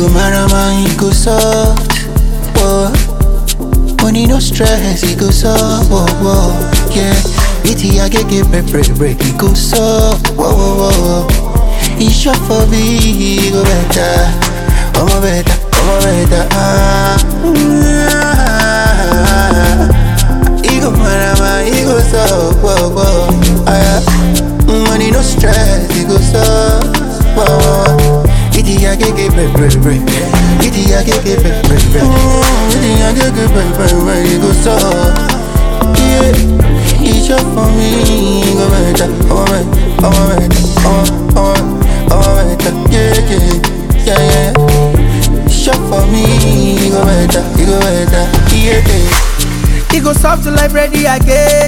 go marama, he go soft. Whoa. Money no stress, he go soft. Whoa, whoa, yeah. BT I get break, he go soft. Whoa, whoa, whoa. He shot for me, he go better. Oh, better, oh, better. He go marama, he go soft. Whoa, whoa. Money no stress, he go soft. Whoa, whoa. BT I get break. BT I get break. BT I get break, he go soft. Yeah, he shot for me, he go better. Oh, better, oh, better. Yeah. Shot for me, he go better. Yeah. He go soft till life ready again,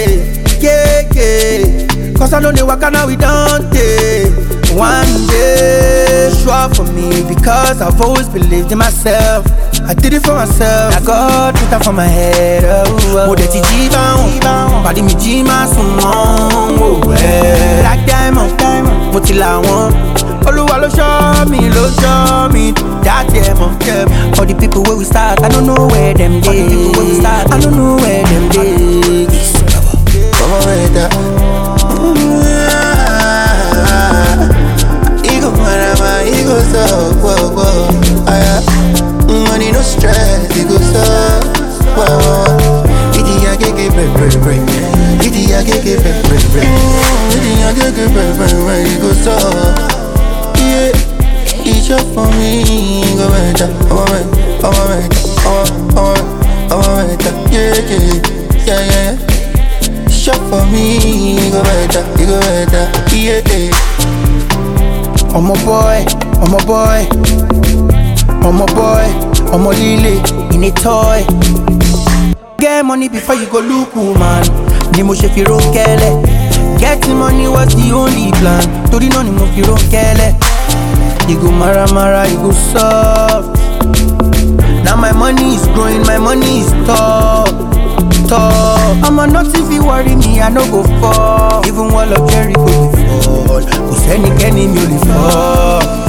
yeah. Cause I know they work now we don't take. One day, sure for me, because I've always believed in myself. I did it for myself. I got put that for my head. Oh, that G-bound, body me G-man, so Black diamond, what till I want. Oluwa lo show me, that yeah, all the people where we start, I don't know where them dey. I don't know where them dey. He go so, whoa. Money no stress, he go so, whoa. BT I get break. BT I get break. BT I get break, he go so. Yeah, he shot for me, he go better. Oh, better. Yeah. Shot for me, he go better. Yeah. I'm a lily in a toy. Get money before you go look, woman. Nimo shefi ron kele. Getting money was the only plan. Tori no nimo fi ron kele. You go mara, you go soft. Now my money is growing, my money is top. I'ma not if you worry me, I no go fall. Even while of Jerry go fall. Cause any me only fall.